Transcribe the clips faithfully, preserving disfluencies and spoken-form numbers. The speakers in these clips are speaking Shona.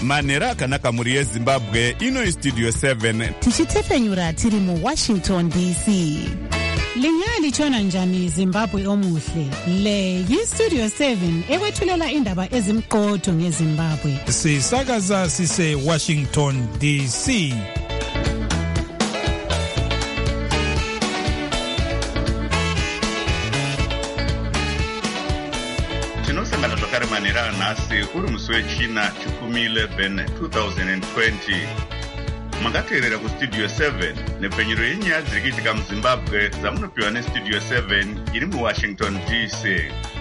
manhero akanaka mhuri yezimbabwe. Ino istudio seven tichitepfenyura tiri muwashington D C. Lingani chona njani Zimbabwe omuhle. Le yistudio seven ekwethulela indaba ezimqotho ngeZimbabwe. Sisakaza sise Washington D C. Tinosangana zvakare manhero anhasi uri musi wechina chikumi eleven twenty twenty. Makateerera kustudio seven nepfenyuro yenyaya dziri kuitika muZimbabwe dzamunopiwa nestudio seven iri muWashington D C.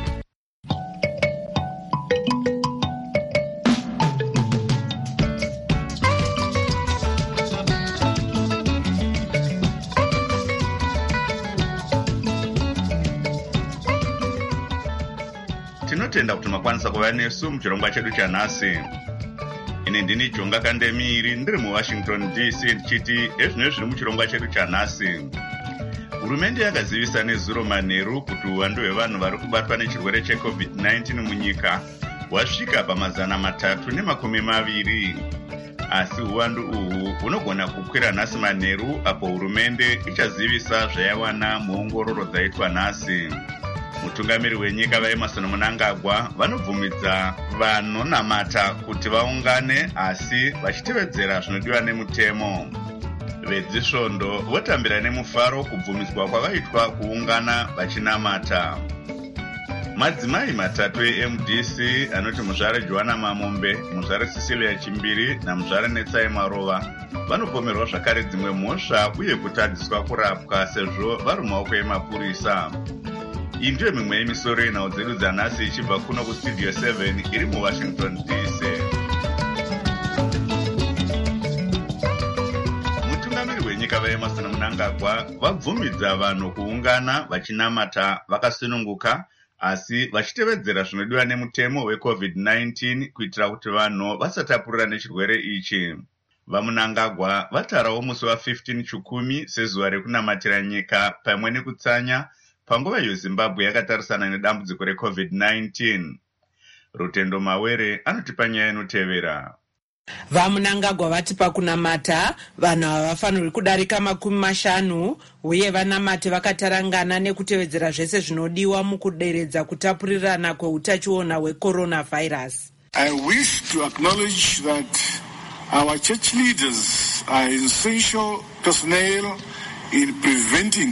Tinotenda kuti makwanisa kuva nesu muchirongwa chedu chanhasi. Ine ndini Jonga Kandemiri ndiri muWashington D C ndichiti ezvino zviri muchirongwa chedu chanhasi. Hurumende yakazivisa nezuro manheru kuti uwandu hwevanhu vari kubatwa nechirwere checovid nineteen munyika hwasvika pamazana matatu nemakumi maviri. Asi uwandu uhu hunogona kukwira nhasi manheru apo hurumende ichazivisa zvayawana muongororo dzaitwa nhasi. Mutungamiri wenyika vaEmmerson Mnangagwa vanobvumidza vanonamata kuti vaungane asi vachitevedzera zvinodiwa nemutemo. Vedzisvondo votambira nemufaro kubvumidzwa kwavaitwa kuungana vachinamata. Madzimai matatu eM D C anoti muzvare Joanna Mamombe, muzvare Cecilia Chimbiri namuzvare Netsai Marova vanopomerwa zvakare dzimwe mhosva uye kutadziswa kurapwa sezvo vari mumaoko emapurisa. Iyi ndiyo mimwe yemisoro yenhau dzedu dzanhasi ichibva kuno kustudio seven iri muWashington D C. Mutungamiri wenyika vaEmmerson Mnangagwa vabvumidza vanhu kuungana vachinamata vakasununguka asi vachitevedzera zvinodiwa nemutemo wecovid nineteen kuitira kuti vanhu vasatapurira nechirwere ichi. VaMnangagwa vatarawo musi wa15 chikumi sezuva rekunamatira nyika pamwe nekutsanya panguva iyo Zimbabwe yakatarisana nedambudziko recovid nineteen. Rutendo Mawere anotipa nyaya inotevera. VaMnangagwa vati pakunamata vanhu havafanirwi kudarika makumi mashanu uye vanamate vakatarangana nekutevedzera zvese zvinodiwa mukuderedza kutapurirana kweutachiona hwecoronavirus. I wish to acknowledge that our church leaders are essential personnel in preventing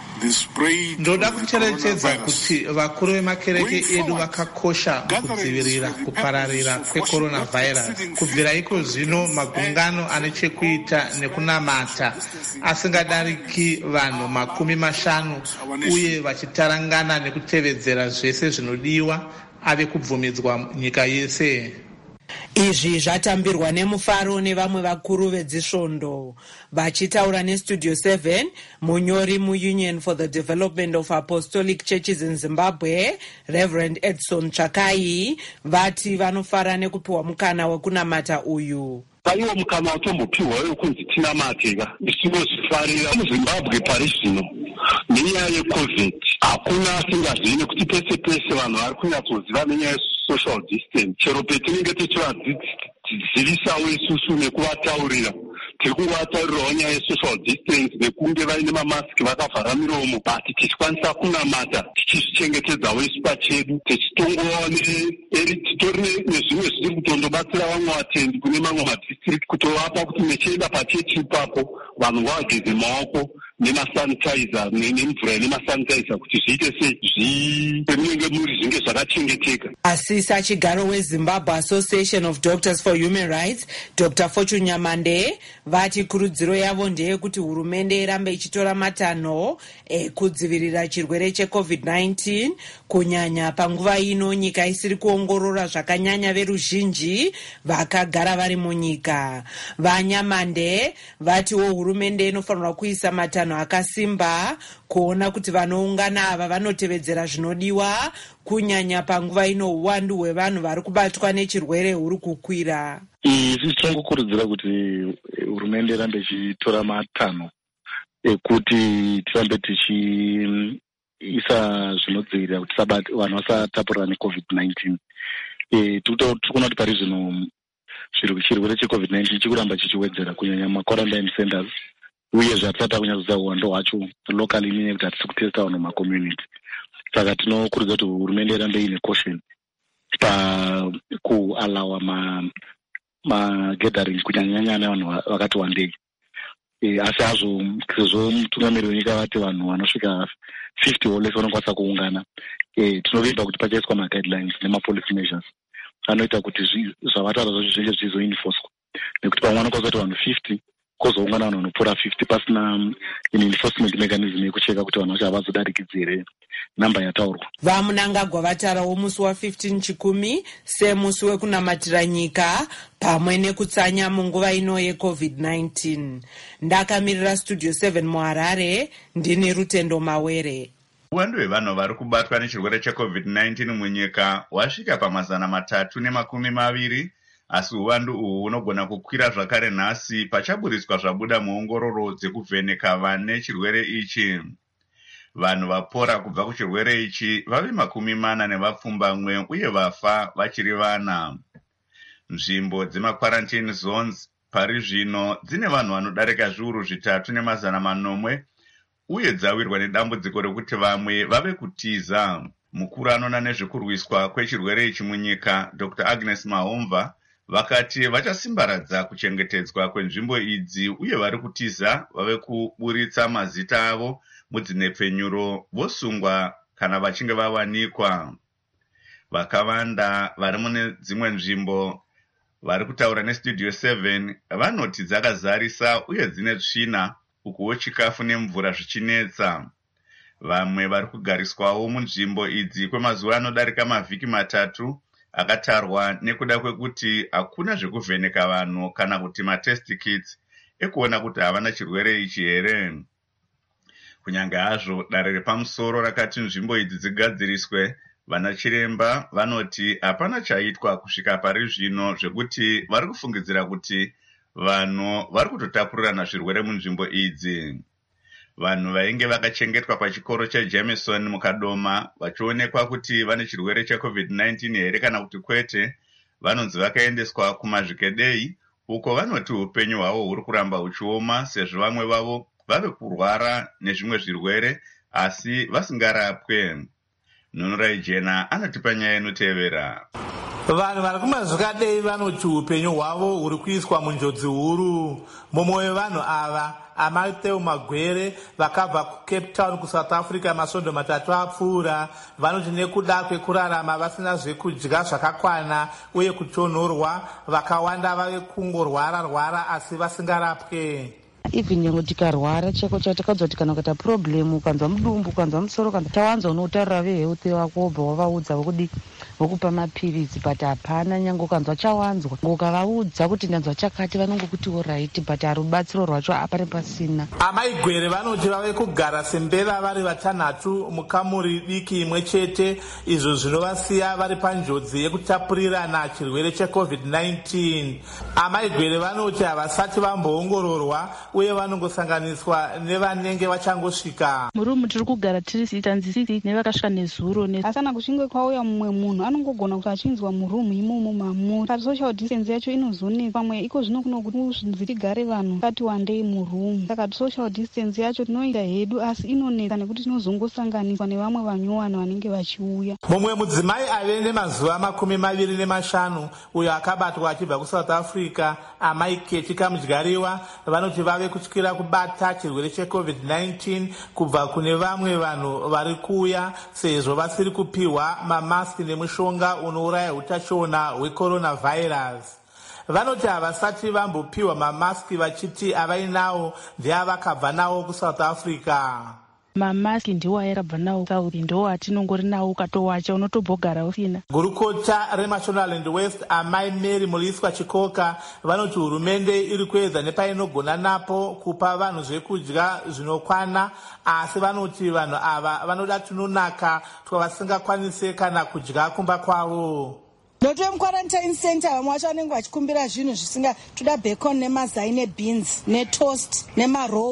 ndoda kucherechedza kuti vakuru vemakereke edu vakakosha kudzivirira kupararira kwecoronavirus. Kubvira iko zvino magungano ane chekuita nekunamata asingadariki vanhu makumi mashanu uye vachitarangana nekutevedzera zvese zvinodiwa ave kubvumidzwa nyika yese. Izvi zvatambirwa nemufaro nevamwe vakuru vedzisvondo. Vachitaura nestudio seven, munyori muUnion for the Development of Apostolic Churches in Zimbabwe, Reverend Edson Chakai, vati vanofara nekupiwa mukana wekunamata uyu. Paiwo mukana watombopiwa wekunzi tinamateka tinozvifarira muZimbabwe pari zvino nenyaya yecovid. Hakuna asingazivi nekuti pese pese vanhu vari kunyatsoziva nenyaya yesocial distance. Chero petinenge tichivadzivisawo isusu nekuvataurira tiri kungovataurirawo nyaya yesocial distance nekunge vaine mamasiki vakavhara miromo, but tichikwanisa kunamata tichizvichengetedzawo isu pachedu tichitongovawo titori nezvimwe zviri kutondobatsira vamwe vatendi kune mamwe madistrict kutovapa kuti mechienda pachechi ipapo vanhu ngavageze maoko nemasanitizer nemvura ine masanitizer kuti zviite sei zvinenge muri zvinge zvakachengeteka. Asi sachigaro weZimbabwe Association of Doctors for Human Rights, Doctor Fortune Nyamande, vati kurudziro yavo ndeyekuti hurumende irambe ichitora matanho ekudzivirira chirwere checovid nineteen kunyanya panguva ino nyika isiri kuongorora zvakanyanya veruzhinji vakagara vari munyika. VaNyamande vatiwo hurumende inofanirwa kuisa matanho akasimba kuona kuti vanoungana ava vanotevedzera zvinodiwa kunyanya panguva ino uwandu hwevanhu vari kubatwa nechirwere huri kukwira. Isi tinongokurudzira kuti hurumende irambe ichitora matanho ekuti tirambe tichiisa zvinodzivirira kuti vanhu vasatapurira necovid nineteen. E, tiri kuona kuti pari zvino chirwere checovid nineteen chikuramba chichiwedzera kunyanya maquarantine centers uye zvatisati kunyatsoziva uwando hwacho locally inyaya kuti hatisi kutesta vanhu mumakommunity. Saka tinokurudzira kuti hurumende irambe ine caution pakualawa ma magatherings kunyanyanya nevanhu vakati wandei. E, asi hazvo sezvo mutungamiri wenyika vati vanhu vanosvika fifty olesi vanokwanisa kuungana, e, tinovimba kuti pachaiswa maguidelines nemapolicy measures anoita kuti zvavataura zvacho zvinge zvizoenforcwa, nekuti pamwe vanokwanisa kuti vanhu fifty kozoungana vanhu vanopfuura fifty pasina enforcement mechanism yekucheka kuti vanhu vacho havazodarikidzi here namba yataurwa. vamunangagwa vatarawo musi wa15 chikumi semusi wekunamatira nyika pamwe nekutsanya munguva ino yecovid nineteen. ndakamirira studio seven muharare, ndini Rutendo Mawere. Uwandu hwevanhu vari kubatwa nechirwere checovid nineteen munyika wasvika pamazana matatu nemakumi maviri, asi uwandu uhu hunogona kukwira zvakare nhasi pachaburiswa zvabuda muongororo dzekuvheneka vane chirwere ichi. Vanhu vapora kubva kuchirwere ichi vave makumi mana nevapfumbamwe uye vafa vachiri vana. Nzvimbo dzemaquarantine zones pari zvino dzine vanhu vanodarika zviuru zvitatu nemazana manomwe uye dzawirwa nedambudziko rekuti vamwe vave kutiza. Mukuru anoona nezvekurwiswa kwechirwere ichi munyika Doctor Agnes Mahomva vakati vachasimbaradza kuchengetedzwa kwenzvimbo idzi uye vari kutiza vave kuburitsa mazita avo mudzinepfenyuro vosungwa kana vachinge vawanikwa. Vakawanda vari mune dzimwe nzvimbo vari kutaura nestudio seven vanoti dzakazarisa uye dzine tsvina ukuwo chikafu nemvura zvichinetsa. Vamwe vari kugariswawo munzvimbo idzi kwemazuva anodarika mavhiki matatu akatarwa nekuda kwekuti hakuna zvekuvheneka vanhu kana kuti matest kits ekuona kuti havana chirwere ichi here. Kunyange hazvo dare repamusoro rakati nzvimbo idzi dzigadziriswe, vana chiremba vanoti hapana chaitwa kusvika pari zvino zvekuti vari kufungidzira kuti vanhu vari kutotapurirana zvirwere munzvimbo idzi. Vanhu vainge vakachengetwa pachikoro cheJameson mukadoma vachionekwa kuti vane chirwere checovid nineteen here kana kuti kwete, vanonzi vakaendeswa kumazvikedei uko vanoti upenyu hwavo huri kuramba huchioma sezvo vamwe vavo vave kurwara nezvimwe zvirwere asi vasingarapwe. Nunurai Jena anotipa nyaya inotevera. Vanhu vari kumazvikadei vanoti upenyu hwavo huri kuiswa munjodzi huru. Mumwe wevanhu ava Amateo Magwere vakabva kuCape Town kuSouth Africa masvondo matatu apfuura, vanoti nekuda kwekurarama vasina zvekudya zvakakwana uye kutonhorwa vakawanda vave kungorwara rwara asi vasingarapwe. Even yangu tikarwara chako chatakadzwa kuti kana ukaita problem ukanzwa mudumbu ukanzwa musoro kana tawanza unotarira vehealth wako wobva wavaudza vokudi vokupa mapirizi but hapana, nyange ukanzwa chawanzwa ukavaudza kuti ndanzwa chakati vanongokuti alright but ari rubatsiro rwacho apari pasina. Amai Gwere vanoti vave kugara sembeva vari vatanhatu mukamuri diki imwe chete, izvo zvinovasiya vari panjodzi yekutapurirana chirwere checovid nineteen. Amai Gwere vanoti havasati vamboongororwa uye vanongosanganiswa nevanenge vachangosvika murumu. Tiri kugara tiri sitanzisisi nevakasvika nezuro asana kushinge kwauya mumwe munhu anongogona kuti achinzwa murumu imomo mamuri kati social distance yacho inozoneka. Pamwe iko zvino kuno kuti tigare vanhu kati wandei murumu, saka social distance yacho tinoita hedu asi inoneka nekuti tinozongosanganiswa nevamwe vanyowani vanenge vachiuya. Mumwe mudzimai ave nemazuva makumi maviri nemashanu uyo akabatwa achibva kuSouth Africa, Amai Keti Kamudyariwa, vanoti vave kutyira kubata chirwere checovid nineteen kubva kune vamwe vanhu vari kuuya sezvo vasiri kupiwa mamaski nemushonga unouraya utachiona hwecoronavirus. Vanoti havasati vambopiwa mamaski vachiti avainawo ndeavakabva nawo kuSouth Africa. Mamaski ndiwo ayakabva nawo South, ndiwo atinongori nawo ukatowacha unotobhogara usina. Gurukota reMashonaland West Amai Mary Muliswa Chikoka vanoti hurumende iri kuedza nepainogona napo kupa vanhu zvekudya zvinokwana, asi vanoti vanhu ava vanoda tunonaka twavasingakwanise kana kudya kumba kwavo. Noto quarantine center vamwe vacho vanenge vachikumbira zvinhu zvisinga toda bacon nemazai nebeans netoast nemarolls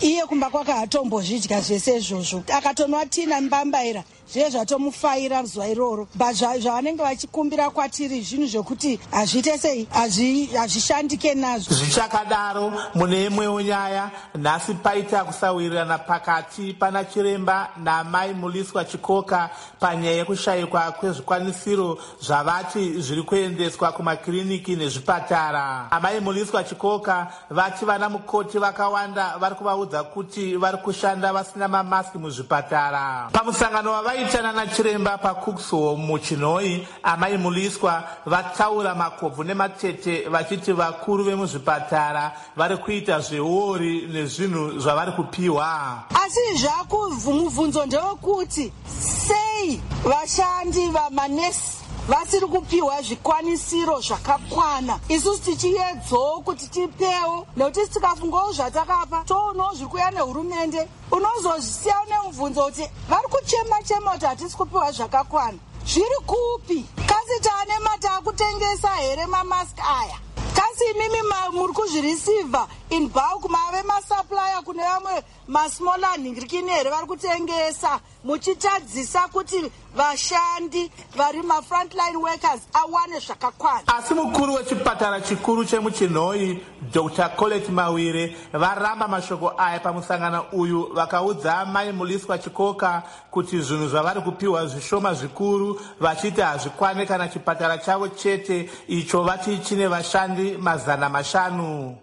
iye kumba kwake hatombozvidya zvese izvozvo, akatonwa tina mbambaira zviye zvatomufaira zuva iroro. But zvavanenge vachikumbira kwatiri zvinhu zvokuti hazviite sei, hazvishandike nazvo. Zvichakadaro mune imwewo nyaya, nhasi paita kusawirirana pakati pana chiremba namai Muliswa Chikoka panyaya yekushayikwa kwezvikwanisiro zvavati zviri kuendeswa kumakiriniki nezvipatara. Amai Muliswa Chikoka vati vana mukoti vakawanda vari kuvaudza kuti vari kushanda vasina mamaski muzvipatara. Pamusangano wavaitana nachiremba paCooksville muChinoi, amai Muliswa vataura makobvu nematete vachiti vakuru vemuzvipatara vari kuita zveori nezvinhu zvavari kupiwa. Asi zvakuvhumubvunzo ndewekuti sei vashandi vamanesi vasiri kupiwa zvikwanisiro zvakakwana. Isusu tichiedzawo kuti tipewo, nekuti tikafungawo zvatakapa toonawo zviri kuuya nehurumende, unozozvisiya nemubvunzo kuti vari kuchema chema kuti hatisi kupiwa zvakakwana. Zviri kupi? Kasi taane mata akutengesa here mamaski aya? Kasi imimi muri kuzvirisivha in bulk, mave masupplier kune vamwe masmaller nhingirikini here vari kutengesa, muchitadzisa kuti vashandi vari mafrontline workers awane zvakakwana. Asi mukuru wechipatara chikuru chemuChinoi Doctor Colette Mawire varamba mashoko aya pamusangano uyu, vakaudza amai Muliswa Chikoka kuti zvinhu zvavari kupiwa zvishoma zvikuru, vachiti hazvikwane kana chipatara chavo chete icho vati chine vashandi mazana mashanu.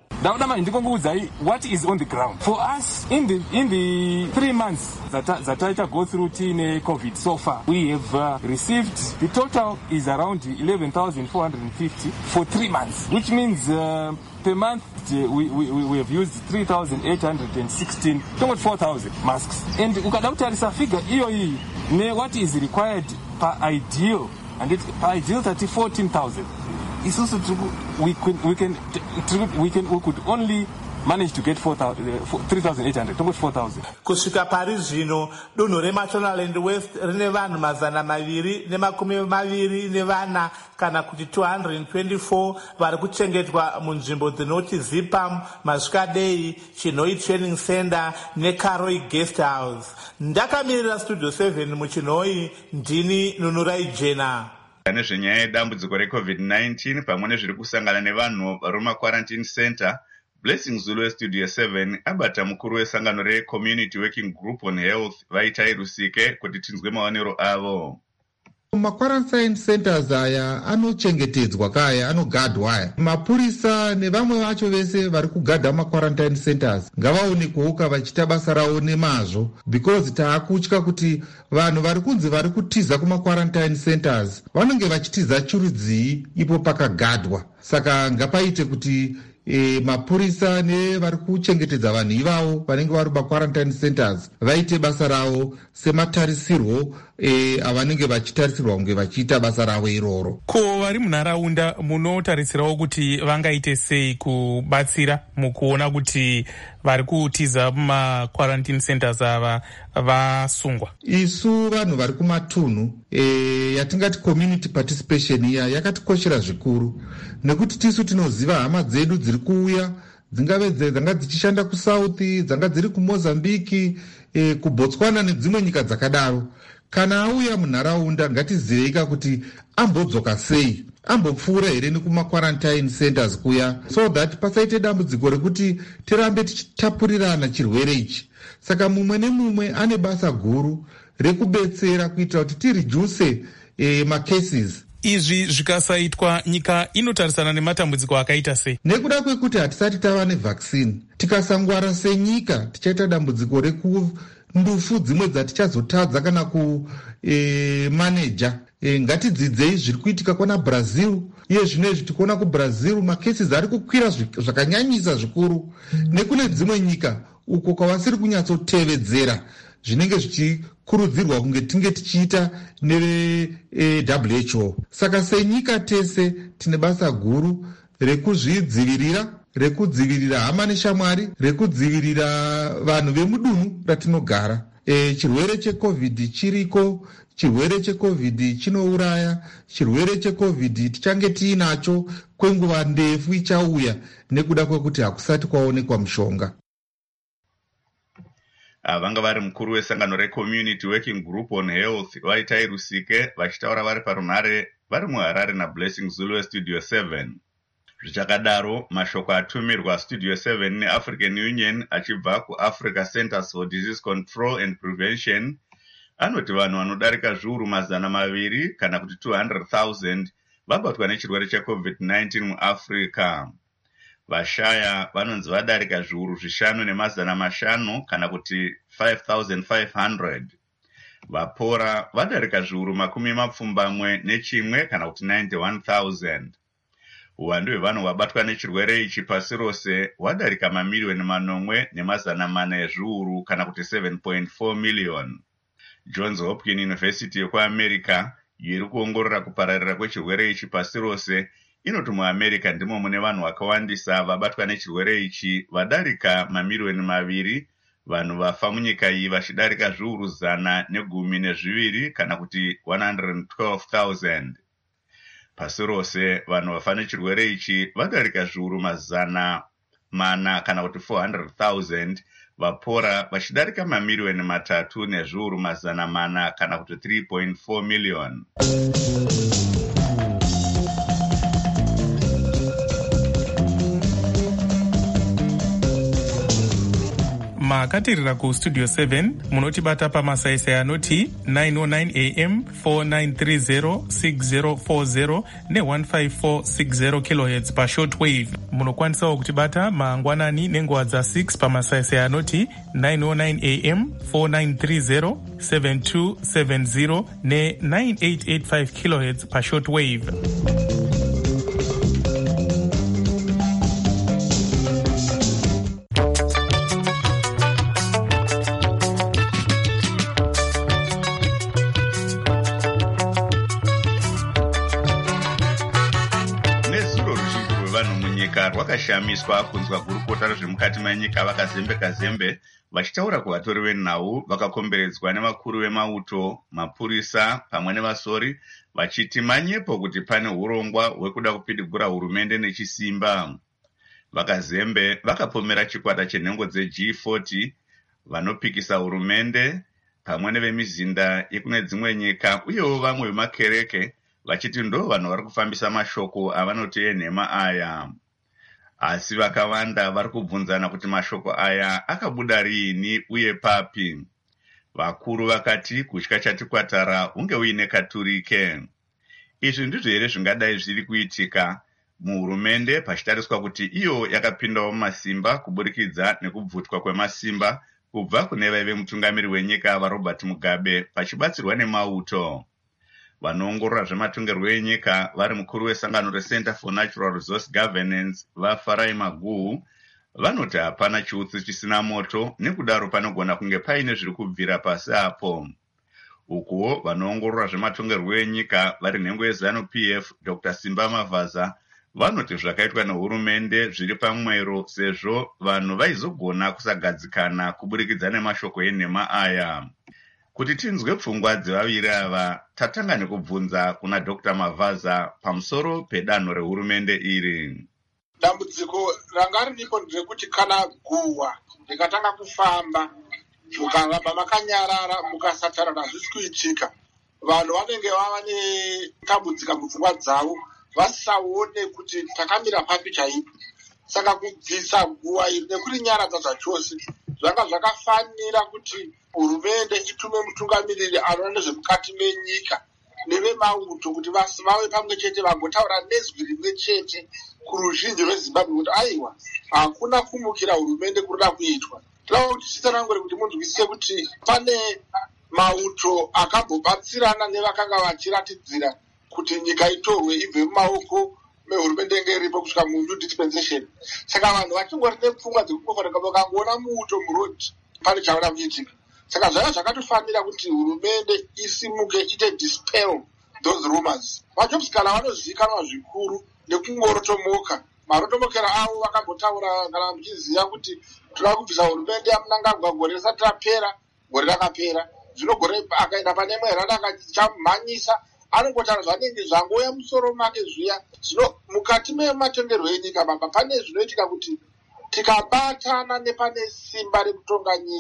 What is on the ground for us in the in the three months that that I go through teen COVID so far? We have uh, received, the total is around eleven thousand four hundred fifty for three months, which means uh, per month uh, we, we we have used three thousand eight hundred sixteen, almost four thousand masks. And ukadautarisa figure hiyo hii ne what is required per ideal, and it per ideal thirty fourteen thousand. It's also true. We could, we can, we can, we could only manage to get three thousand eight hundred, almost four thousand. Kusvika pari zvino, dunhu reMashonaland West rine vanhu mazana maviri nemakumi maviri nevana kana kuti two hundred twenty-four vari kuchengetwa munzvimbo dzinoti Zipam, Masvikadei, Chinoi Training Center neKaroi Guest House. Ndakamirira Studio seven muChinoi, ndini Nunurai Jena. Nezvenyaya yedambudziko reCovid nineteen pamwe nezviri kusangana nevanhu vari mumaquarantine center, Blessing Zulu weStudio seven abata mukuru wesangano reCommunity Working Group on Health Vaitai Rusike kuti tinzwe maonero avo. Maquarantine centers aya anochengetedzwa kaya, anogadwa aya. Mapurisa nevamwe vacho vese vari kugadha maquarantine centers ngavaonekwewo vachita basa ravo nemazvo, because taakutya kuti vanhu vari kunzi vari kutiza kumaquarantine centers vanenge vachitiza churudzii ipo pakagadwa. Saka ngapaite kuti E, mapurisa nevari kuchengetedza vanhu ivavo vanenge vari maquarantine centers vaite basa ravo sematarisirwo e, avanenge vachitarisirwa kunge vachiita basa ravo iroro. Ko vari munharaunda munotarisirawo kuti vangaite sei kubatsira mukuona kuti vari kutiza mumaquarantine centers ava vasungwa? Isu vanhu vari kumatunhu e, yatingati community participation iya yakatikoshera zvikuru, nekuti tisu tinoziva hama dzedu dziri kuuya, dzingave dzanga dzichishanda kusouth, dzanga dziri kumozambiki, e, kubotswana nedzimwe nyika dzakadaro. Kana auya munharaunda ngatiziveika kuti ambodzoka sei, ambopfuura here nekumaquarantine centers kuya, so that pasaite dambudziko rekuti tirambe tichitapurirana chirwere ichi. Saka mumwe nemumwe ane basa guru rekubetsera kuitira kuti tireduce e, macases. Izvi zvikasaitwa nyika inotarisana nematambudziko akaita sei? Nekuda kwekuti hatisati tava nevaccine, tikasangwara senyika tichaita dambudziko rekundufu dzimwe dzatichazotadza kana kumaneja. E, ngatidzidzei zviri kuitika kwana Brazil. Iye zvinezvi tikuona kuBrazil macases ari kukwira zvakanyanyisa zvikuru, nekune dzimwe nyika uko kwavasiri kunyatsotevedzera zvinenge zvichikurudzirwa kunge tinge tichiita neve-W H O. Saka senyika tese tine basa guru rekuzvidzivirira, rekudzivirira hama neshamwari, rekudzivirira vanhu vemudunhu ratinogara. E, chirwere cheCovid chiriko, chirwere cheCovid chinouraya, chirwere cheCovid tichange tiinacho kwenguva ndefu ichauya nekuda kwekuti hakusati kwaonekwa mushonga. vanga vari mukuru wesangano recommunity working group on health vaitai Rusike vachitaura vari parunhare vari muHarare naBlessing Zulu westudio seven. Zvichakadaro, mashoko atumirwa studio seven neAfrican Union achibva kuAfrica Centers for Disease Control and Prevention anoti vanhu vanodarika zviuru mazana maviri kana kuti two hundred thousand vabatwa nechirwere checovid nineteen muAfrica. Vashaya vanonzi vadarika zviuru zvishanu nemazana mashanu kana kuti five thousand five hundred. Vapora vadarika zviuru makumi mapfumbamwe nechimwe kana kuti ninety-one thousand. Uwandu hwevanhu vabatwa nechirwere ichi pasi rose hwadarika mamiliyoni manomwe nemazana mana ezviuru kana kuti seven point four million. Johns Hopkins University yekuAmerica iri kuongorora kupararira kwechirwere ichi pasi rose inoti muAmerica ndimo mune vanhu vakawandisa vabatwa nechirwere ichi vadarika mamiliyoni maviri, vanhu vafa munyika iyi vachidarika zviuru zana negumi nezviviri kana kuti one hundred twelve thousand. Pasi rose vanhu vafa nechirwere ichi vadarika zviuru mazana mana kana kuti four hundred thousand, vapora vachidarika mamiliyoni matatu nezviuru mazana mana kana kuti three point four million. makatirira kustudio seven munotibata pamasaisai anoti nine oh nine a m, four nine three zero, six zero four zero ne one five four six zero kilohertz pashortwave. Munokwanisawo kutibata mangwanani nenguva dza six pamasaisai anoti nine oh nine a m, four nine three zero, seven two seven zero ne nine eight eight five kilohertz pashortwave. Rwakashamiswa kunzwa gurukota rezvemukati menyika vakazembe kazembe vachitaura kuvatori venhau vakakomberedzwa nevakuru vemauto, mapurisa pamwe nevasori vachiti manyepo kuti pane urongwa hwekuda kupidigura hurumende nechisimba. Vakazembe vakapomera chikwata chenhengo dzeG forty vanopikisa hurumende pamwe nevemizinda yekune dzimwe nyika uyewo vamwe vemakereke vachiti ndo vanhu vari kufambisa mashoko avanoti enhema aya. Asi vakawanda vari kubvunzana kuti mashoko aya akabuda riini uye papi. Vakuru vakati kutya chatikwatara unge uine katurike. Izvi ndizvo here zvingadai zviri kuitika muhurumende pachitariswa kuti iyo yakapindawo masimba kuburikidza nekubvutwa kwemasimba kubva kune vaive mutungamiri wenyika vaRobert Mugabe pachibatsirwa nemauto. Vanoongorora zvematongerwo enyika vari mukuru wesangano reCenter for Natural Resource Governance vaFarai Maguhu vanoti hapana chiutsi chisina moto nekudaro panogona kunge paine zviri kubvira pasi apo. Ukuwo vanoongorora zvematongerwo enyika vari nhengo yeZanu-P F Doctor Simba Mavaza vanoti zvakaitwa nehurumende zviri pamwero sezvo vanhu vaizogona kusagadzikana kuburikidza nemashoko enhema aya. Kuti tinzwe pfungwa dzevaviri ava tatanga nekubvunza kuna Doctor Mavaza pamusoro pedanho rehurumende iri. Dambudziko ranga riripo nderekuti kana guwa rikatanga kufamba mukaramba makanyarara mukasatarana zvisi kuitika, vanhu vanenge vava netambudzika mupfungwa dzavo vasaone kuti takamira papi chaipo. Saka kubvisa guwa iri nekurinyaradza zvachose zvanga zvakafanira kuti hurumende itume mutungamiriri anoona nezvemukati menyika nevemauto kuti vave pamwe chete vagotaura nezwi rimwe chete kuruzhinji rweZimbabwe kuti aiwa hakuna kumukira hurumende kurida kuitwa. Tinoda kuti chitsanangure kuti munzwisise kuti pane mauto akambobatsirana nevakanga vachiratidzira kuti nyika itorwe ibve mumaoko mehurumende inge iripo kusvika mundu dispensation. Saka vanhu vachingori nepfungwa dzekukofarika vakangoona muuto murodhi pane chaura kuitika. Saka zvanga zvakatofanira kuti hurumende isimuke ite dispel those rumors. Vajobskala vanozivikanwa zvikuru nekungorotomoka. Marotomokera avo vakambotaura kana muchiziva kuti toda kubvisa hurumende yaMnangagwa gore risati rapera, gore rakapera. Zvino gore akaenda pane mwerana akachamhanyisa anongotaura zvanenge zvangoya musoro make zviya. Zvino mukati mematongerwo enyika baba pane zvinoitika kuti tikabatana nepane simba rekutonga nyika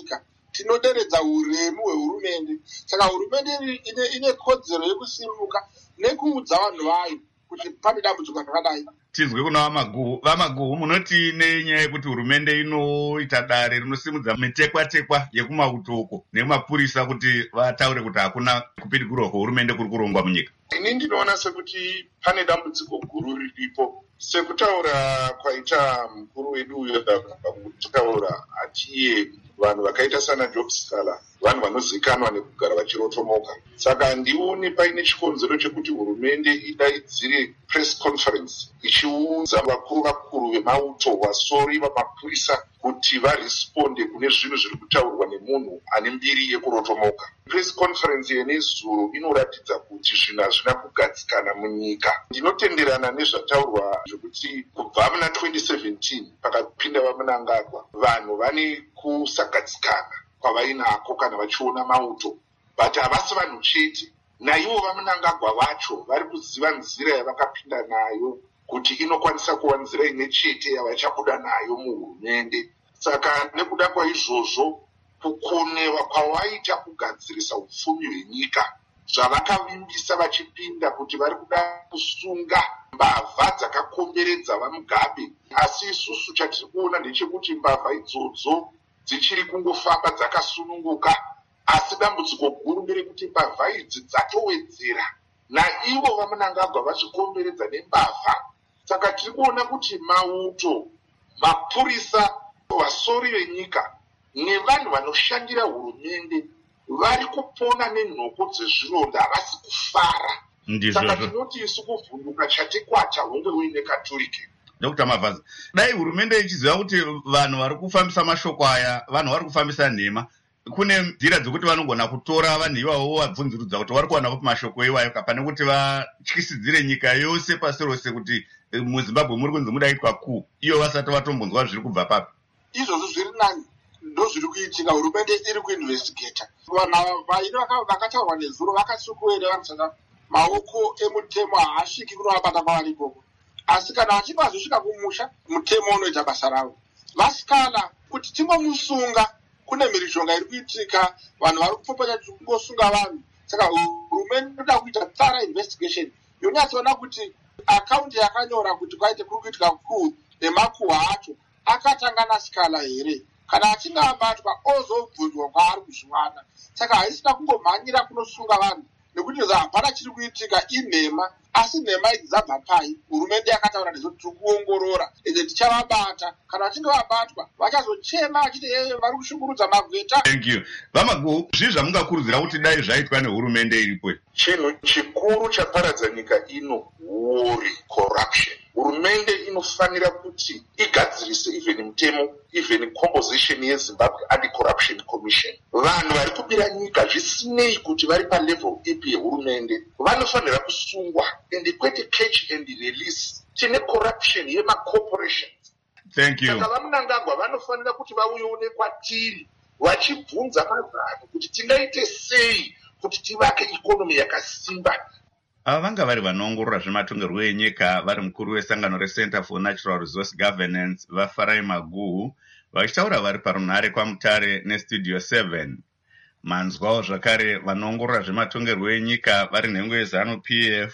tinoderedza uremu hwehurumende. Saka hurumende ine, ine kodzero yekusimuka nekuudza vanhu vayo kuti pane dambudziko rakadai. Tizwe kuna vamaguhu. Vamaguhu, munoti nenyaya yekuti hurumende inoita dare rinosimudza mitekwa-tekwa yekumauto nemapurisa kuti vataure kuti hakuna kupidigurwa kwehurumende kuri kurongwa munyika? Ini ndinoona sekuti pane dambudziko guru riripo. Sekutaura kwaita mukuru wedu uyo pakutaura atiye vanhu vakaita sana Job Scala, vanhu vanozikanwa nekugara vachirotomoka. Saka ndione paine chikonzero chekuti hurumende idaidzire press conference ichiudza vakuru vakuru vemauto, vasori vamapurisa kuti varesponde kune zvinhu zviri kutaurwa nemunhu ane mbiri yekurotomoka. Press conference yenezuro inoratidza kuti zvinhu hazvina kugadzikana munyika. Ndinotenderana nezvataurwa zvekuti kubva muna twenty seventeen pakapinda vamunangagwa, vanhu vane kusagadzikana kwavainako kana vachiona mauto, but havasi vanhu chete. Naivo vamunangagwa vacho vari kuziva nzira yavakapinda nayo kuti inokwanisa kuva nzira imwe chete yavachabuda nayo muhurumende. Saka nekuda kwaizvozvo, kukonewa kwavaita kugadzirisa upfumi hwenyika, zvavakavimbisa vachipinda kuti vari kuda kusunga mbavha dzakakomberedza vaMugabe. Asi isusu chatiri kuona ndechekuti mbavha idzodzo dzichiri kungofamba dzakasununguka, asi dambudziko guru nderekuti mbavha idzi dzatowedzera naivo vamunangagwa vachikomberedza nembavha. Saka tiri kuona kuti mauto, mapurisa, vasori venyika nevanhu vanoshandira hurumende vari kupona nenhoko dzezvironda, havasi kufara. Saka tinoti isu kuvhunduka chatekwata hunge uine katurike. Doctor Mavaza, dai hurumende ichiziva kuti vanhu vari kufambisa mashoko aya vanhu vari kufambisa nhema, kune nzira dzekuti vanogona kutora vanhu ivavo vabvunzurudza kuti vari kuwana kupi mashoko iwayo kapane kuti vatyisidzire nyika yose pasi rose kuti muZimbabwe muri kunzi mudaitwa ku iyo vasati vatombonzwa zviri kubva papi. Izvozvo zviri nani ndo zviri kuitika. Hurumende iri kuinvestigata. Vanhu vairi vakataurwa nezuro vakasukuere vanosaka maoko emutemo haasviki kunovabata kwavari ikoko, asi kana vachinge vazosvika kumusha mutemo unoita basa ravo. Vasikala kuti tingomusunga, kune mhirizhonga iri kuitika, vanhu vari kupopanya kungosunga vanhu. Saka hurumende inoda kuita thorough investigation yonyatsoona kuti akaunti yakanyora kuti kwaite kuri kuitika ku nemakuhwa acho akatanga nasikala here. Kana achinge abatwa ozobvunzwa kwaari kuzviwana. Saka haisina kungomhanyira kunosunga vanhu nekuti hapana chiri kuitika inhema, asi nhema idzi dzabva pai. Hurumende yakataura nezvo tiri kuongorora ende tichavabata. Kana vachinge vabatwa vachazochema vachiti ee vari kushungurudza magweta. Thank you. Vamaguhu, zvii zvamungakurudzira kuti dai zvaitwa nehurumende iripo? Chinhu chikuru chaparadza nyika ino, war, corruption. Hurumende inofanira kuti igadzirise even mutemo, even composition yeZimbabwe Anti-Corruption Commission. Vanhu vari kubira nyika zvisinei kuti vari palevel ipi yehurumende vanofanira kusungwa, ende kwete catch and release. Tine corruption yemacorporations. Thank you. Saka vamunangagwa vanofanira kuti vauyewo kwatiri vachibvunza mazano kuti tingaite sei kuti tivake ikonomi yakasimba. Ava vanga vari vanoongorora zvematongerwo enyika vari mukuru wesangano reCenter for Natural Resource Governance vaFarai Maguhu vachitaura vari parunhare kwaMutare neStudio seven. Manzwawo zvakare vanoongorora zvematongerwo enyika vari nhengo yeZanu P F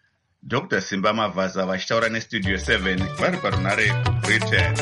Doctor Simba Mavaza vachitaura neStudio seven vari parunhare Britain.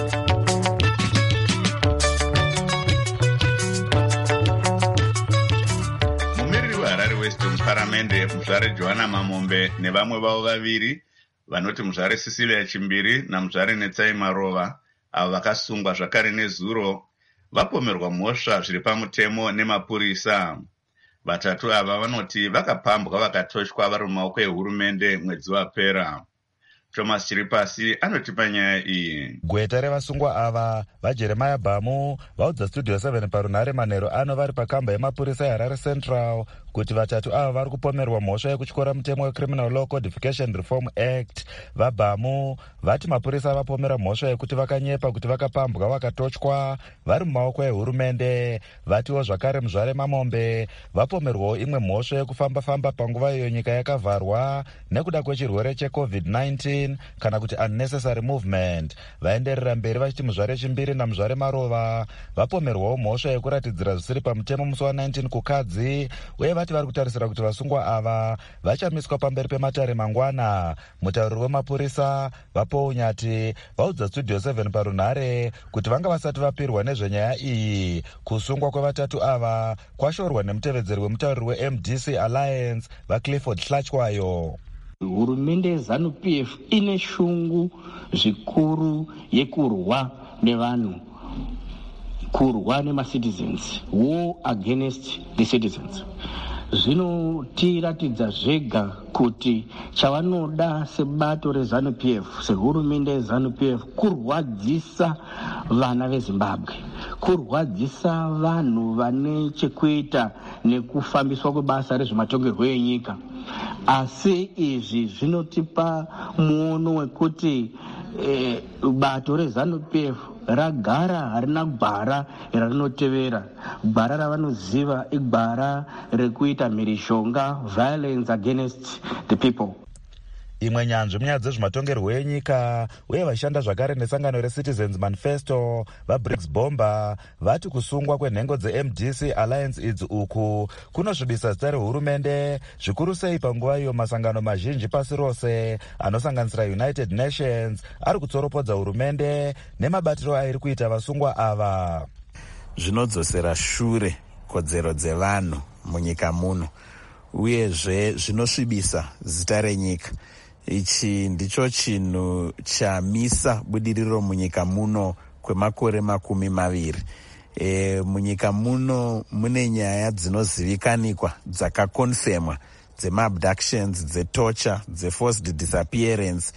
West muparamende muzvare Johanna Mamombe nevamwe vavo vaviri vanoti muzvare Cecilia Chimbiri namuzvare Netsai Marova avo vakasungwa zvakare nezuro vapomerwa mhosva zviri pamutemo nemapurisa. Vatatu ava vanoti vakapambwa vakatoshwa vari mumaoko ehurumende mwedzi wapera. Thomas Chiripasi anotipa nyaya iyi. Gweta revasungwa ava vaJeremiah Bamu vaudza Studio seven parunhare manheru ano vari pakamba yemapurisa yeHarare Central kuti vatatu ava vari kupomerwa mhosva yekutyora mutemo wecriminal law codification reform act. Vabhamu vati mapurisa vapomera mhosva yekuti vakanyepa kuti vakapambwa vakatotywa vari mumaoko ehurumende. Vatiwo zvakare muzvare Mamombe vapomerwawo imwe mhosva yekufamba-famba panguva iyo nyika yakavharwa nekuda kwechirwere checovid nineteen kana kuti unnecessary movement. Vaenderera mberi vachiti muzvare Chimbiri namuzvare Marova vapomerwawo mhosva yekuratidzira zvisiri pamutemo musi wa nineteen kukadzi, uye vati vari kutarisira kuti vasungwa ava vachamiswa pamberi pematare mangwana. Mutauriri wemapurisa Vapo Unyati vaudza Studio seven parunhare kuti vanga vasati vapirwa nezvenyaya iyi. Kusungwa kwevatatu ava kwashorwa nemutevedzeri wemutauriri we-M D C Alliance vaClifford Hlachwayo. Hurumende yeZANU-P F ine shungu zvikuru yekurwa nevanhu, kurwa nemacitizens, war against the citizens. Zvinotiratidza zvega kuti chavanoda sebato reZANU-P F, sehurumende yeZANU-P F, kurwadzisa vana veZimbabwe, kurwadzisa vanhu vane chekuita nekufambiswa kwebasa rezvematongerwo enyika. Asi izvi zvinotipa muono wekuti eh, bato reZANU-P F ragara harina gwara rarinotevera. Gwara ravanoziva igwara rekuita mhirishonga, violence against the people. Imwe nyanzvi munyaya dzezvematongerwo enyika uye vashanda zvakare nesangano reCitizens Manifesto vaBriggs Bomba vati kusungwa kwenhengo dze-M D C Alliance idzi uku kunosvibisa zita rehurumende, zvikuru sei panguva iyo masangano mazhinji pasi rose anosanganisira United Nations ari kutsoropodza hurumende nemabatiro airi kuita vasungwa ava. Zvinodzosera shure kodzero dzevanhu munyika muno uyezve zvinosvibisa zita renyika. Ichi ndicho chinhu chamisa budiriro munyika muno kwemakore makumi maviri. E, munyika muno mune nyaya dzinozivikanikwa dzakakonfemwa dzemaabductions, dzetorture, dzeforced disappearance.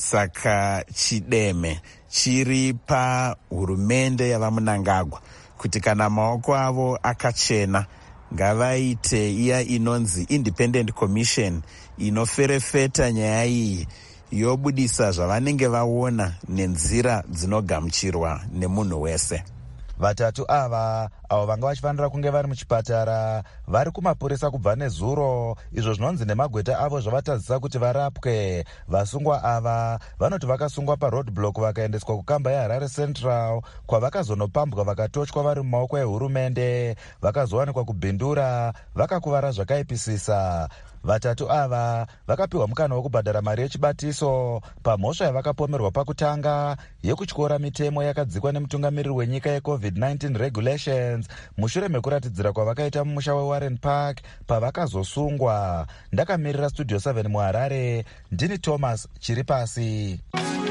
Saka chideme chiri pahurumende yavaMunangagwa kuti kana maoko avo akachena ngavaite iya inonzi independent commission inoferefeta nyaya iyi yobudisa zvavanenge vaona nenzira dzinogamuchirwa nemunhu wese. Vatatu ava avo vanga vachifanira kunge vari muchipatara vari kumapurisa kubva nezuro, izvo zvinonzi nemagweta avo zvavatadzisa kuti varapwe. Vasungwa ava vanoti vakasungwa paroadblock vakaendeswa kukamba yeHarare Central kwavakazonopambwa vakatotywa vari mumaoko ehurumende, vakazowanikwa kubhindura vakakuvara zvakaipisisa. Vatatu ava vakapiwa mukana wekubhadhara mari yechibatiso pamhosva yavakapomerwa pakutanga yekutyora mitemo yakadzikwa nemutungamiriri wenyika yecovid nineteen regulations mushure mekuratidzira kwavakaita mumusha weWarren Park pavakazosungwa. Ndakamirira Studio seven muHarare, ndini Thomas Chiripasi.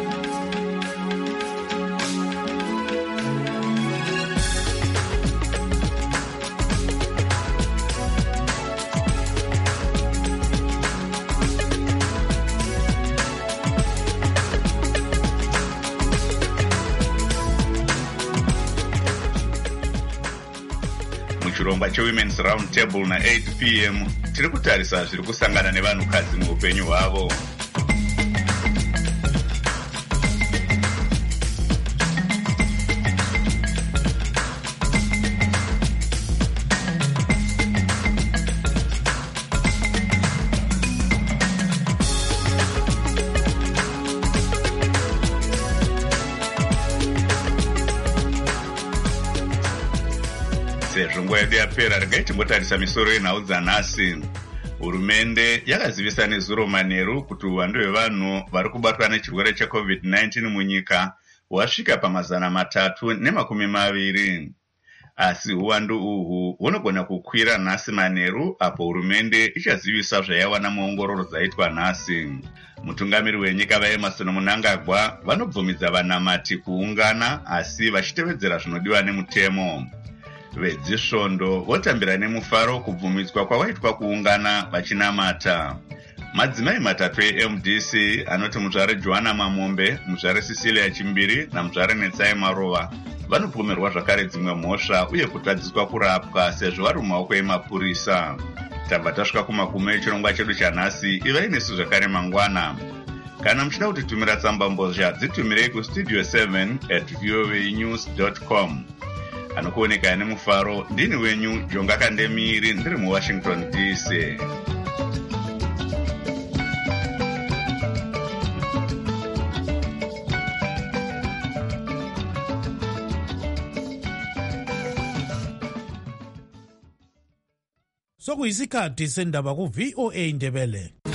Chirongwa cheWomen's Round Table na eight p m tiri kutarisa zviri kusangana nevanhukadzi muupenyu hwavo. Sezvo nguva yedu yapera, regai timbotarisa misoro yenhau dzanhasi. Hurumende yakazivisa nezuro manheru kuti uwandu hwevanhu vari kubatwa nechirwere checovid nineteen munyika hwasvika pamazana matatu nemakumi maviri. Asi uwandu uhu hunogona kukwira nhasi manheru apo hurumende ichazivisa zvaiwana muongororo dzaitwa nhasi. Mutungamiri wenyika vaEmmerson Mnangagwa vanobvumidza vanamati kuungana asi vachitevedzera zvinodiwa nemutemo. Vedzisvondo votambira nemufaro kubvumidzwa kwawaitwa kuungana vachinamata. Madzimai matatu eM D C anoti muzvare Joanna Mamombe, muzvare Cecilia Chimbiri namuzvare Netsai Marova vanopomerwa zvakare dzimwe mhosva uye kutadziswa kurapwa sezvo vari mumaoko emapurisa. tabva tasvika kumagumo echirongwa chedu chanhasi. ivai nesu zvakare mangwana. Kana muchida kutitumira tsamba mbozha, dzitumirei kustudio seven at voanews dot com. Anokuoneka nemufaro, ndini wenyu Jonga Kandemiri, ndiri muWashington D C. Sokuyisikhathi sendaba ku V O A Ndebele.